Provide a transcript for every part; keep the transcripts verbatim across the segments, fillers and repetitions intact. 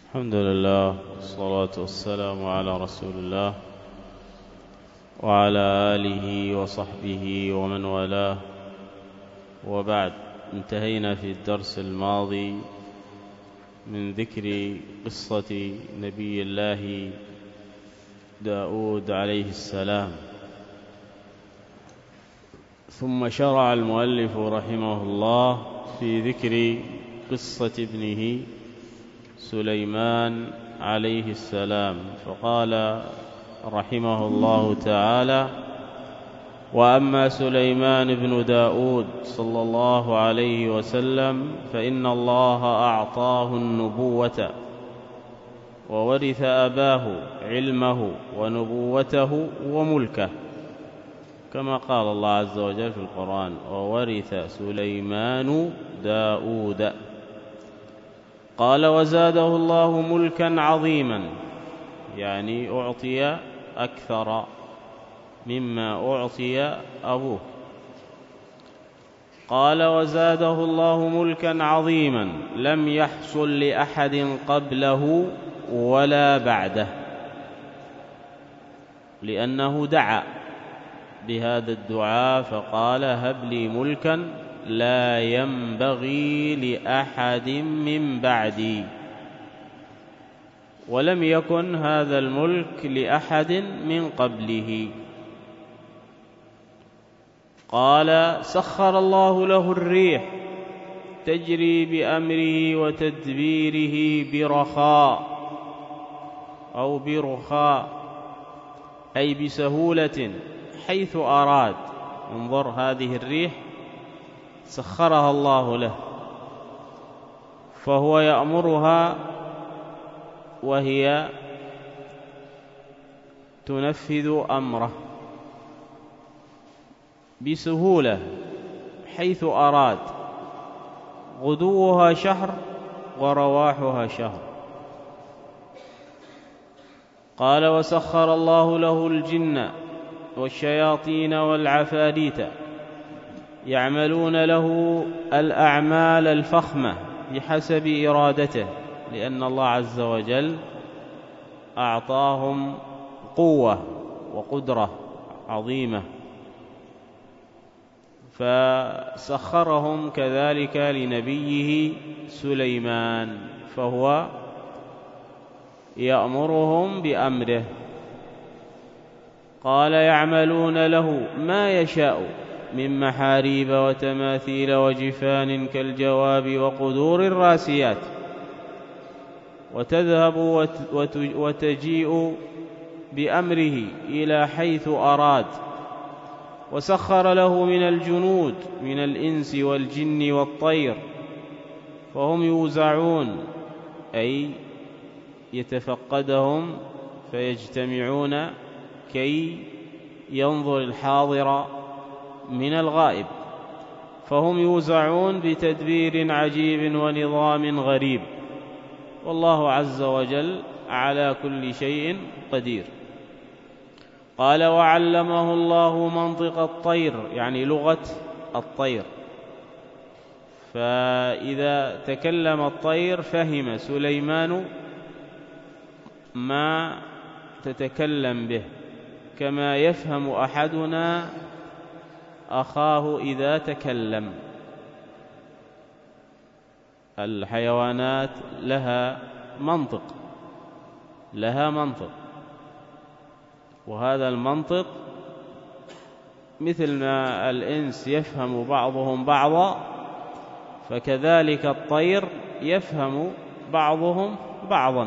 الحمد لله والصلاة والسلام على رسول الله وعلى آله وصحبه ومن والاه، وبعد. انتهينا في الدرس الماضي من ذكر قصة نبي الله داود عليه السلام، ثم شرع المؤلف رحمه الله في ذكر قصة ابنه سليمان عليه السلام، فقال رحمه الله تعالى: وأما سليمان بن داود صلى الله عليه وسلم فإن الله أعطاه النبوة وورث أباه علمه ونبوته وملكه، كما قال الله عز وجل في القرآن: وورث سليمان داود. قال: وزاده الله ملكا عظيما، يعني أعطي أكثر مما أعطي أبوه. قال: وزاده الله ملكا عظيما لم يحصل لأحد قبله ولا بعده، لأنه دعا بهذا الدعاء فقال: هب لي ملكا لا ينبغي لأحد من بعدي، ولم يكن هذا الملك لأحد من قبله. قال: سخر الله له الريح تجري بأمره وتدبيره برخاء أو برخاء، أي بسهولة حيث أراد. انظر، هذه الريح سخرها الله له، فهو يأمرها وهي تنفذ أمره بسهولة حيث أراد، غدوها شهر ورواحها شهر. قال: وسخر الله له الجن والشياطين والعفاريت يعملون له الأعمال الفخمة بحسب إرادته، لأن الله عز وجل أعطاهم قوة وقدرة عظيمة، فسخرهم كذلك لنبيه سليمان، فهو يأمرهم بأمره. قال: يعملون له ما يشاء من محاريب وتماثيل وجفان كالجواب وقدور الراسيات، وتذهب وتجيء بأمره إلى حيث أراد. وسخر له من الجنود من الإنس والجن والطير، فهم يوزعون، أي يتفقدهم فيجتمعون كي ينظر الحاضر من الغائب، فهم يوزعون بتدبير عجيب ونظام غريب، والله عز وجل على كل شيء قدير. قال: وعلمه الله منطق الطير، يعني لغة الطير، فإذا تكلم الطير فهم سليمان ما تتكلم به، كما يفهم أحدنا أخاه إذا تكلم. الحيوانات لها منطق لها منطق وهذا المنطق مثل ما الإنس يفهم بعضهم بعضا، فكذلك الطير يفهم بعضهم بعضا.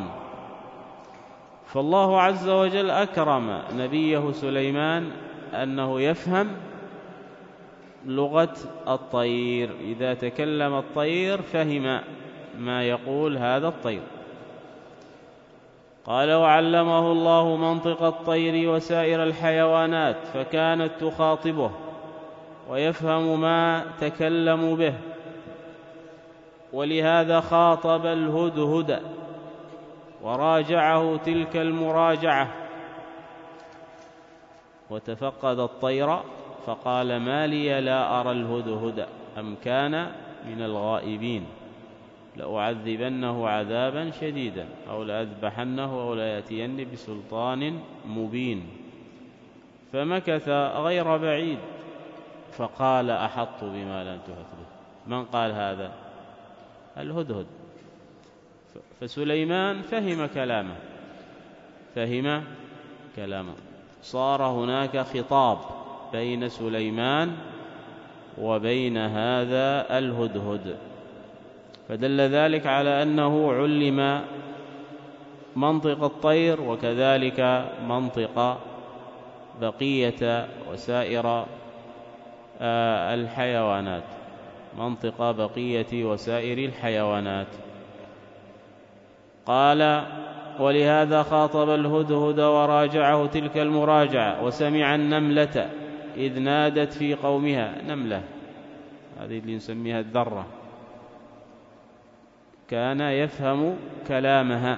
فالله عز وجل أكرم نبيه سليمان أنه يفهم لغة الطير، إذا تكلم الطير فهم ما يقول هذا الطير. قال: وعلمه الله منطق الطير وسائر الحيوانات، فكانت تخاطبه ويفهم ما تكلم به، ولهذا خاطب الهدهد وراجعه تلك المراجعة. وتفقد الطير فقال: ما لي لا أرى الهدهد أم كان من الغائبين. لأعذبنه عذابا شديدا أو لأذبحنه أو ليأتيني بسلطان مبين. فمكث غير بعيد فقال أحط بما لم تحط به. من قال هذا؟ الهدهد. فسليمان فهم كلامه فهم كلامه صار هناك خطاب بين سليمان وبين هذا الهدهد، فدل ذلك على أنه علم منطق الطير وكذلك منطق بقية وسائر الحيوانات منطق بقية وسائر الحيوانات. قال: ولهذا خاطب الهدهد وراجعه تلك المراجعة، وسمع النملة إذ نادت في قومها. نملة هذه اللي نسميها الذرة، كان يفهم كلامها.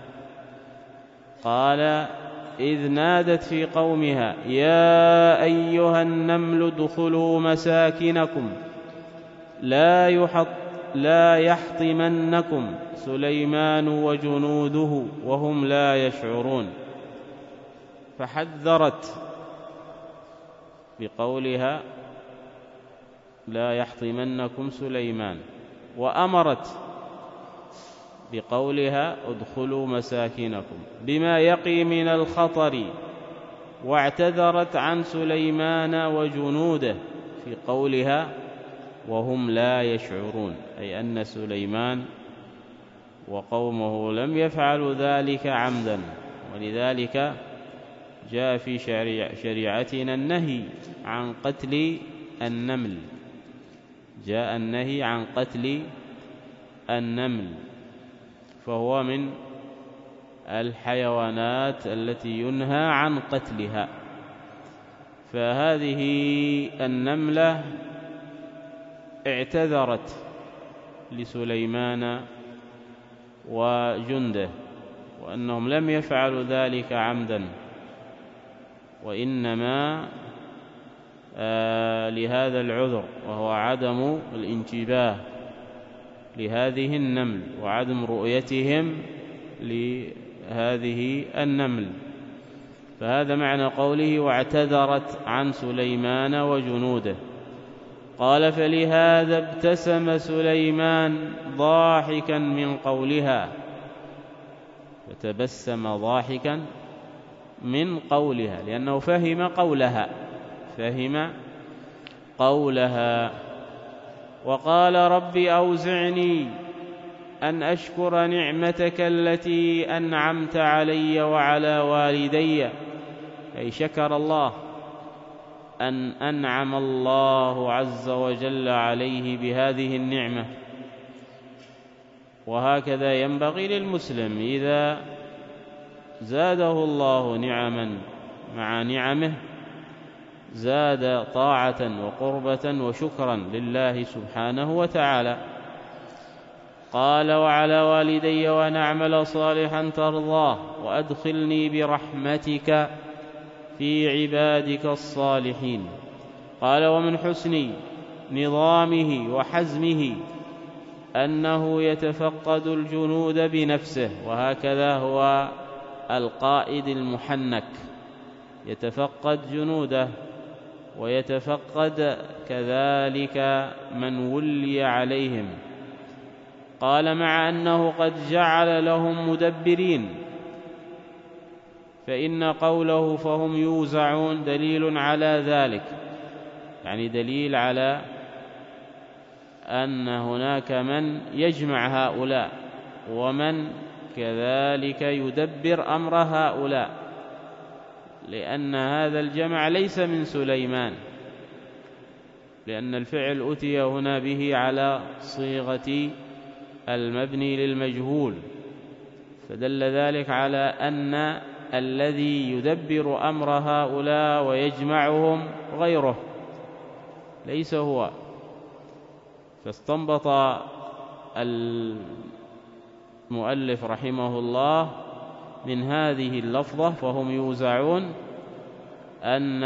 قال: إذ نادت في قومها يا أيها النمل ادخلوا مساكنكم لا يحط لا يحطمنكم سليمان وجنوده وهم لا يشعرون. فحذرت بقولها لا يحطمنكم سليمان، وأمرت بقولها ادخلوا مساكنكم بما يقي من الخطر، واعتذرت عن سليمان وجنوده في قولها وهم لا يشعرون، أي أن سليمان وقومه لم يفعلوا ذلك عمدا. ولذلك جاء في شريعتنا النهي عن قتل النمل، جاء النهي عن قتل النمل، فهو من الحيوانات التي ينهى عن قتلها. فهذه النملة اعتذرت لسليمان وجنده وأنهم لم يفعلوا ذلك عمدا، وإنما آه لهذا العذر، وهو عدم الانتباه لهذه النمل وعدم رؤيتهم لهذه النمل. فهذا معنى قوله واعتذرت عن سليمان وجنوده. قال: فلهذا ابتسم سليمان ضاحكا من قولها، فتبسم ضاحكا من قولها لأنه فهم قولها فهم قولها. وقال: رب أوزعني أن أشكر نعمتك التي أنعمت علي وعلى والدي، أي شكر الله أن أنعم الله عز وجل عليه بهذه النعمة. وهكذا ينبغي للمسلم إذا زاده الله نعما مع نعمه زاد طاعة وقربة وشكرا لله سبحانه وتعالى. قال: وعلى والدي وأن أعمل صالحا ترضاه وأدخلني برحمتك في عبادك الصالحين. قال: ومن حسن نظامه وحزمه أنه يتفقد الجنود بنفسه، وهكذا هو القائد المحنك يتفقد جنوده ويتفقد كذلك من ولي عليهم. قال: مع أنه قد جعل لهم مدبرين، فإن قوله فهم يوزعون دليل على ذلك، يعني دليل على أن هناك من يجمع هؤلاء ومن كذلك يدبر أمر هؤلاء، لأن هذا الجمع ليس من سليمان، لأن الفعل أتي هنا به على صيغة المبني للمجهول، فدل ذلك على أن الذي يدبر أمر هؤلاء ويجمعهم غيره ليس هو. فاستنبط المؤلف رحمه الله من هذه اللفظة فهم يوزعون أن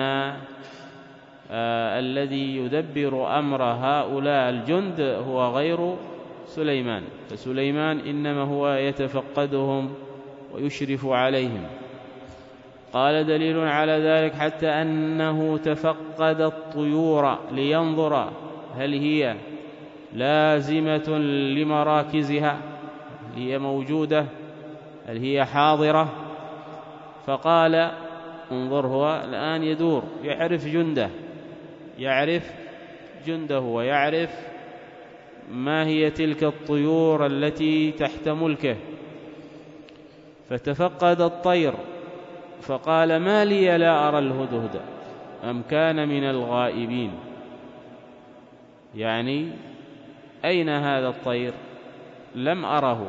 آه الذي يدبر أمر هؤلاء الجند هو غير سليمان، فسليمان إنما هو يتفقدهم ويشرف عليهم. قال دليل على ذلك حتى أنه تفقد الطيور لينظر هل هي لازمة لمراكزها، هل هي موجودة، هل هي حاضرة. فقال انظر، هو الآن يدور يعرف جنده، يعرف جنده ويعرف ما هي تلك الطيور التي تحت ملكه. فتفقد الطير فقال ما لي لا أرى الهدهد أم كان من الغائبين، يعني أين هذا الطير؟ لم أره،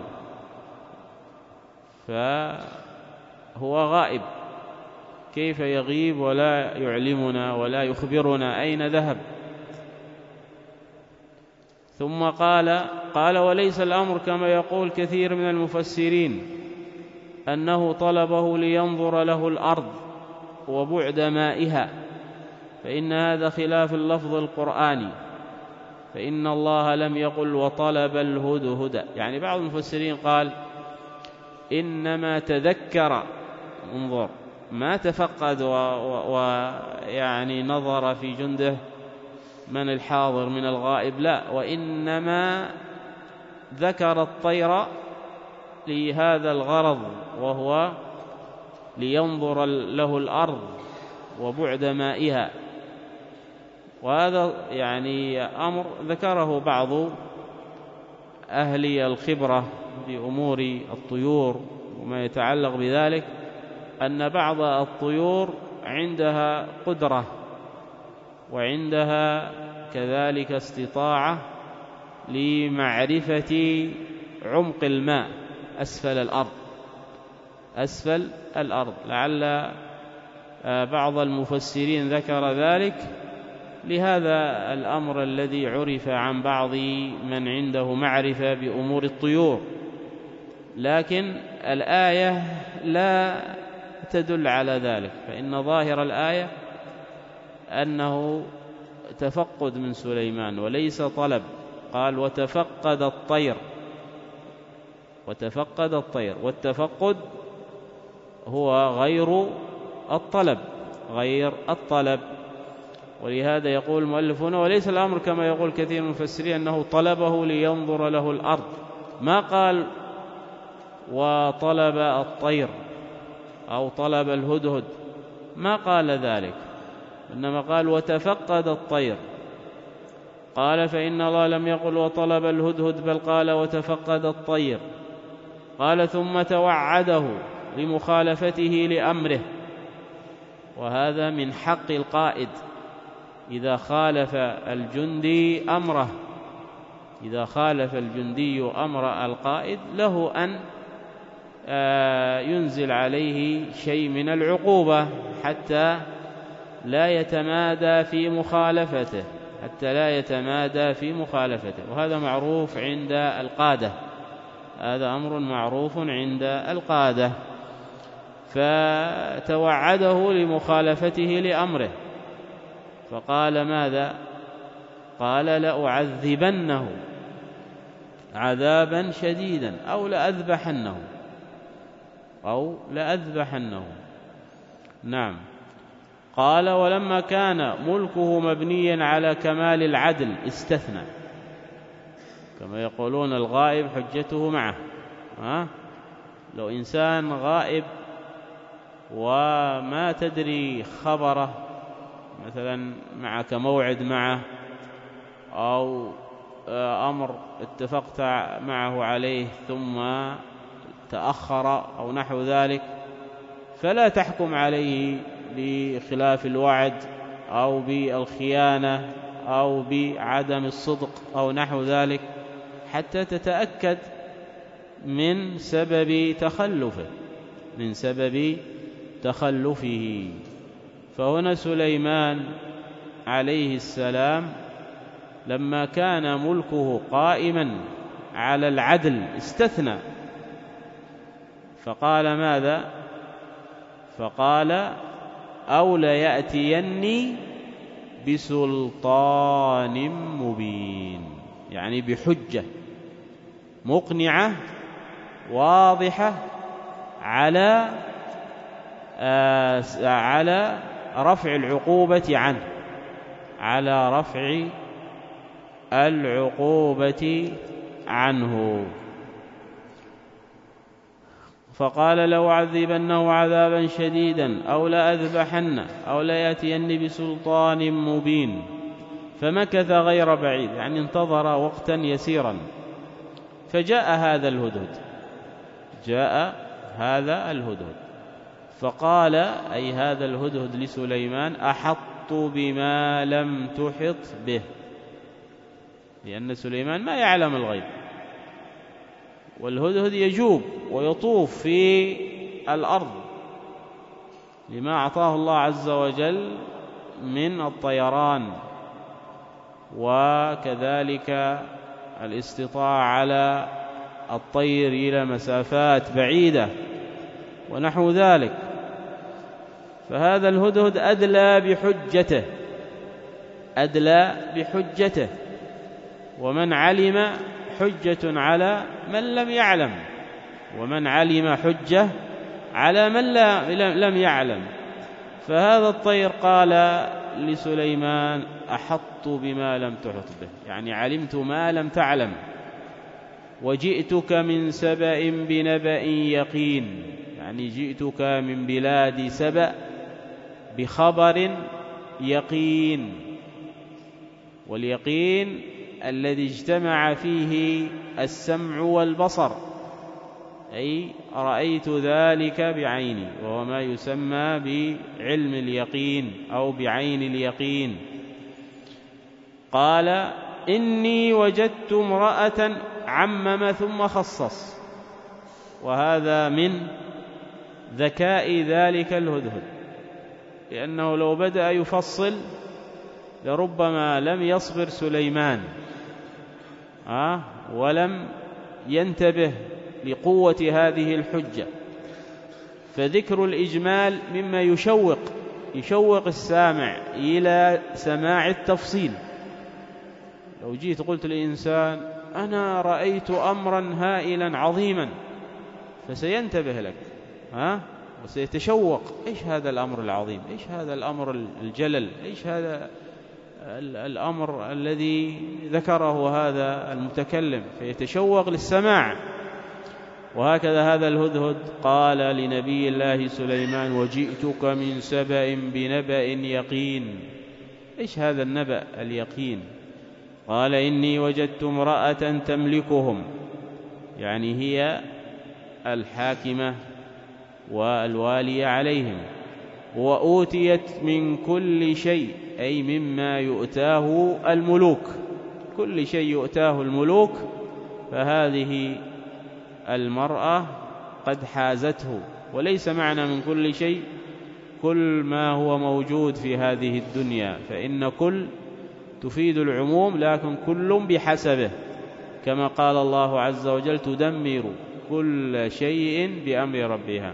فهو غائب، كيف يغيب ولا يعلمنا ولا يخبرنا أين ذهب؟ ثم قال قال وليس الأمر كما يقول كثير من المفسرين أنه طلبه لينظر له الأرض وبعد مائها، فإن هذا خلاف اللفظ القرآني، فإن الله لم يقل وطلب الهدهد. يعني بعض المفسرين قال إنما تذكر، انظر، ما تفقد ويعني نظر في جنده من الحاضر من الغائب، لا، وإنما ذكر الطير لهذا الغرض، وهو لينظر له الأرض وبعد مائها. وهذا يعني أمر ذكره بعض أهل الخبرة بأمور الطيور وما يتعلق بذلك، أن بعض الطيور عندها قدرة وعندها كذلك استطاعة لمعرفة عمق الماء أسفل الأرض، أسفل الأرض. لعل بعض المفسرين ذكر ذلك لهذا الأمر الذي عرف عن بعض من عنده معرفة بأمور الطيور، لكن الآية لا تدل على ذلك، فإن ظاهر الآية أنه تفقد من سليمان وليس طلب. قال وتفقد الطير، وتفقد الطير، والتفقد هو غير الطلب، غير الطلب. ولهذا يقول المؤلف هنا وليس الأمر كما يقول كثير من المفسرين أنه طلبه لينظر له الأرض، ما قال وطلب الطير أو طلب الهدهد، ما قال ذلك، إنما قال وتفقد الطير. قال فإن الله لم يقل وطلب الهدهد بل قال وتفقد الطير. قال ثم توعده لمخالفته لأمره، وهذا من حق القائد إذا خالف الجندي أمره، إذا خالف الجندي أمر القائد له أن ينزل عليه شيء من العقوبة حتى لا يتمادى في مخالفته، حتى لا يتمادى في مخالفته. وهذا معروف عند القادة، هذا أمر معروف عند القادة. فتوعده لمخالفته لأمره، فقال ماذا؟ قال لأعذبنه عذابا شديدا أو لأذبحنه أو لأذبحنه. نعم. قال ولما كان ملكه مبنيا على كمال العدل استثنى، كما يقولون الغائب حجته معه. ها؟ لو إنسان غائب وما تدري خبره، مثلا معك موعد معه أو أمر اتفقت معه عليه ثم تأخر أو نحو ذلك، فلا تحكم عليه بخلاف الوعد أو بالخيانة أو بعدم الصدق أو نحو ذلك حتى تتأكد من سبب تخلفه من سبب تخلفه. فهنا سليمان عليه السلام لما كان ملكه قائما على العدل استثنى، فقال ماذا؟ فقال أو ليأتيني بسلطان مبين، يعني بحجة مقنعة واضحة على آه على رفع العقوبة عنه، على رفع العقوبة عنه. فقال لأعذبنه عذابا شديدا أو لأذبحنه أو ليأتين بسلطان مبين. فمكث غير بعيد، يعني انتظر وقتا يسيرا، فجاء هذا الهدهد، جاء هذا الهدهد فقال أي هذا الهدهد لسليمان: أحط بما لم تحط به، لأن سليمان ما يعلم الغيب، والهدهد يجوب ويطوف في الأرض لما أعطاه الله عز وجل من الطيران، وكذلك الاستطاعة على الطير إلى مسافات بعيدة ونحو ذلك. فهذا الهدهد أدلى بحجته، أدلى بحجته، ومن علم حجة على من لم يعلم، ومن علم حجة على من لم يعلم. فهذا الطير قال لسليمان: أحط بما لم تحط به، يعني علمت ما لم تعلم، وجئتك من سبأ بنبأ يقين، يعني جئتك من بلاد سبأ بخبر يقين، واليقين الذي اجتمع فيه السمع والبصر، أي رأيت ذلك بعيني، وهو ما يسمى بعلم اليقين أو بعين اليقين. قال: إني وجدت امرأة، عمم ثم خصص، وهذا من ذكاء ذلك الهدهد، لأنه لو بدأ يفصل لربما لم يصبر سليمان آه ولم ينتبه لقوة هذه الحجة. فذكر الإجمال مما يشوق يشوق السامع إلى سماع التفصيل. لو جيت قلت للإنسان: أنا رأيت أمرا هائلا عظيما، فسينتبه لك ها وسيتشوق: إيش هذا الأمر العظيم؟ إيش هذا الأمر الجلل؟ إيش هذا الأمر الذي ذكره هذا المتكلم؟ فيتشوق للسماع. وهكذا هذا الهدهد قال لنبي الله سليمان: وجئتك من سبأ بنبأ يقين. إيش هذا النبأ اليقين؟ قال: إني وجدت امرأة تملكهم، يعني هي الحاكمة والوالية عليهم، وأوتيت من كل شيء، أي مما يؤتاه الملوك، كل شيء يؤتاه الملوك، فهذه المرأة قد حازته. وليس معنى من كل شيء كل ما هو موجود في هذه الدنيا، فإن كل تفيد العموم، لكن كل بحسبه، كما قال الله عز وجل: تدمر كل شيء بأمر ربها.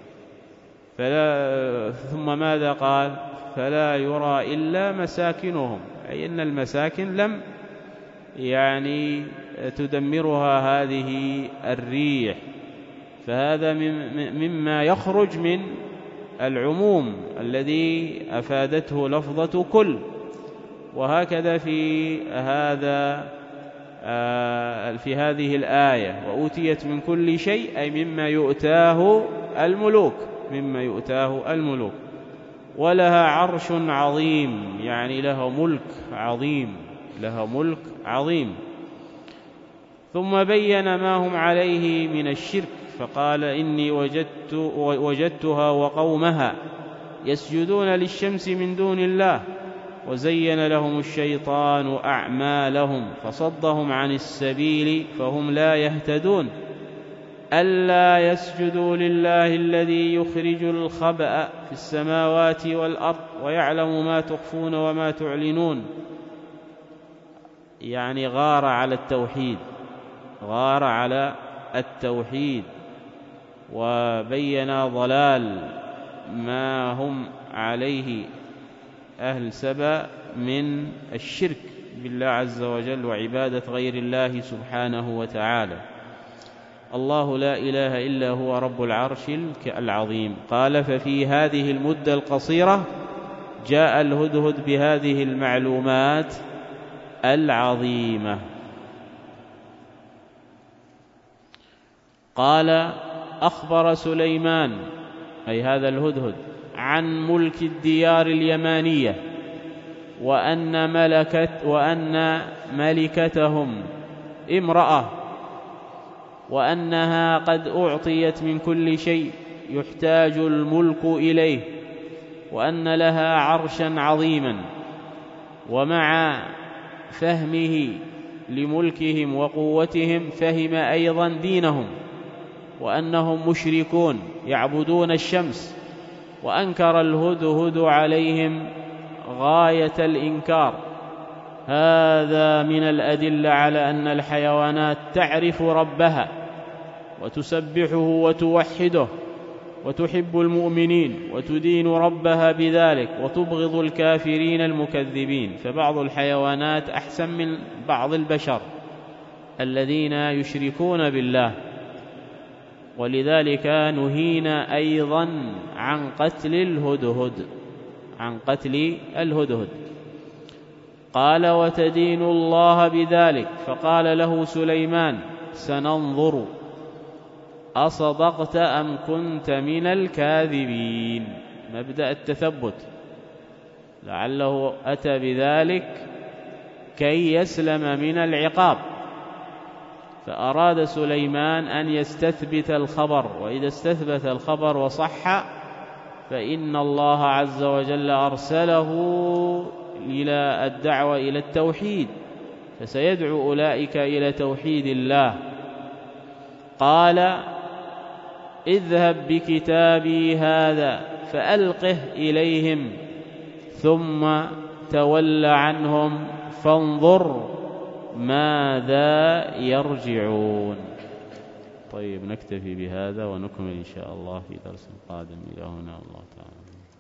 فلا ثم ماذا قال؟ فلا يرى إلا مساكنهم، أي أن المساكن لم يعني تدمرها هذه الريح. فهذا مما يخرج من العموم الذي أفادته لفظة كل. وهكذا في هذا في هذه الآية: وأوتيت من كل شيء، أي مما يؤتاه الملوك، مما يؤتاه الملوك. ولها عرش عظيم، يعني لها ملك عظيم، لها ملك عظيم. ثم بين ما هم عليه من الشرك، فقال: إني وجدت وجدتها وقومها يسجدون للشمس من دون الله، وزين لهم الشيطان أعمالهم فصدهم عن السبيل فهم لا يهتدون، ألا يسجدوا لله الذي يخرج الخبأ في السماوات والأرض ويعلم ما تخفون وما تعلنون. يعني غار على التوحيد، غار على التوحيد، وبين ضلال ما هم عليه أهل سبأ من الشرك بالله عز وجل وعبادة غير الله سبحانه وتعالى. الله لا إله إلا هو رب العرش العظيم. قال: ففي هذه المدة القصيرة جاء الهدهد بهذه المعلومات العظيمة. قال: أخبر سليمان، أي هذا الهدهد، عن ملك الديار اليمانية، وأن, ملكة وأن ملكتهم امرأة، وأنها قد أعطيت من كل شيء يحتاج الملك إليه، وأن لها عرشا عظيما. ومع فهمه لملكهم وقوتهم فهم أيضا دينهم، وأنهم مشركون يعبدون الشمس، وأنكر الهدهد عليهم غاية الإنكار. هذا من الأدلة على أن الحيوانات تعرف ربها وتسبحه وتوحده وتحب المؤمنين وتدين ربها بذلك وتبغض الكافرين المكذبين. فبعض الحيوانات أحسن من بعض البشر الذين يشركون بالله، ولذلك نهينا أيضا عن قتل الهدهد عن قتل الهدهد. قال: وتدين الله بذلك. فقال له سليمان: سننظر أصدقت أم كنت من الكاذبين. مبدأ التثبت، لعله أتى بذلك كي يسلم من العقاب، فأراد سليمان أن يستثبت الخبر، وإذا استثبت الخبر وصح فإن الله عز وجل أرسله إلى الدعوة إلى التوحيد، فسيدعو أولئك إلى توحيد الله. قال: اذهب بكتابي هذا فألقه إليهم ثم تول عنهم فانظر ماذا يرجعون. طيب، نكتفي بهذا ونكمل إن شاء الله في درس قادم. إلى هنا، الله تعالى.